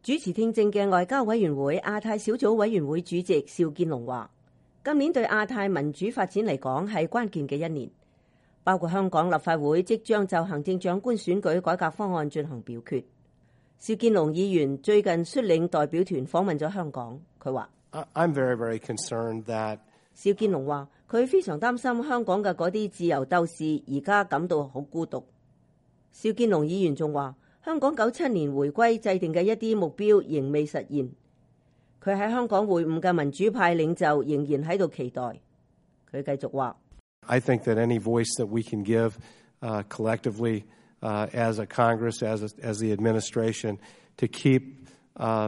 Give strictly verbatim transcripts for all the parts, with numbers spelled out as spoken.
主持聽證嘅外交委員會亞太小組委員會主席邵建龍話，今年對亞太民主發展嚟講係關鍵嘅一年，包括香港立法會即將就行政長官選舉改革方案進行表決。邵建龍議員最近率領代表團訪問咗香港，佢話 ：I'm very, very concerned that 邵建龍話佢非常擔心香港嘅嗰啲自由鬥士而家感到好孤獨。邵建龍議員仲話，香港九七年回歸制定嘅一啲目標仍未實現，佢喺香港會晤嘅民主派領袖仍然喺度期待。佢繼續話 I think that any voice that we can give, uh, collectively, uh, as a Congress, as a, as the administration, to keep, uh,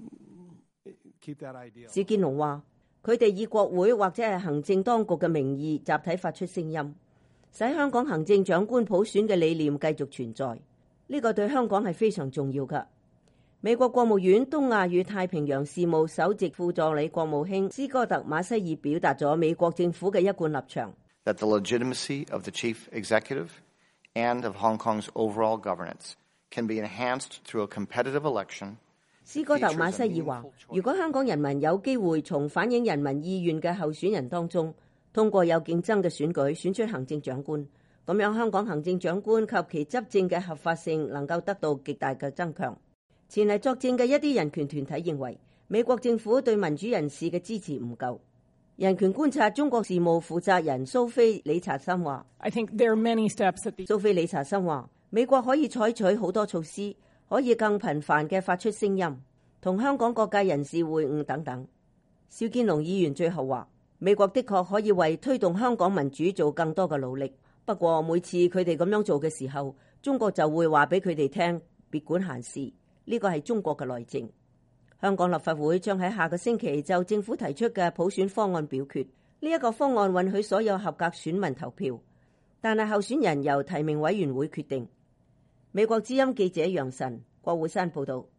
keep that idea. 邵建龍話，佢哋以國會或者係行政當局嘅名義集體發出聲音，使香港行政長官普選嘅理念繼續存在。呢個對香港係非常重要㗎。美國國務院東亞與太平洋事務首席副助理國務卿斯科特馬西爾表達咗美國政府嘅一貫立場。 That the legitimacy of the chief executive and of Hong Kong's overall governance can be enhanced through a competitive election. 斯科特馬西爾話，如果香港人民有機會從反映人民意願嘅候選人當中，通過有競爭嘅選舉選出行政長官，咁樣香港行政長官及其執政嘅合法性能夠得到極大嘅增強。前嚟作證嘅一啲人權團體認為，美國政府對民主人士嘅支持唔夠。人權觀察中國事務負責人蘇菲理查森話 I think there are many steps that the... 蘇菲理查森話，美國可以採取好多措施，可以更頻繁嘅發出聲音，同香港各界人士會晤等等。邵建龍議員最後話，美國的確可以為推動香港民主做更多嘅努力。不過每次佢哋咁樣做嘅時候，中國就會話俾佢哋聽，別管閒事，呢個係中國嘅內政。香港立法會將喺下個星期就政府提出嘅普選方案表決，呢一個方案允許所有合格選民投票，但係候選人由提名委員會決定。美國之音記者楊晨，郭會山報道。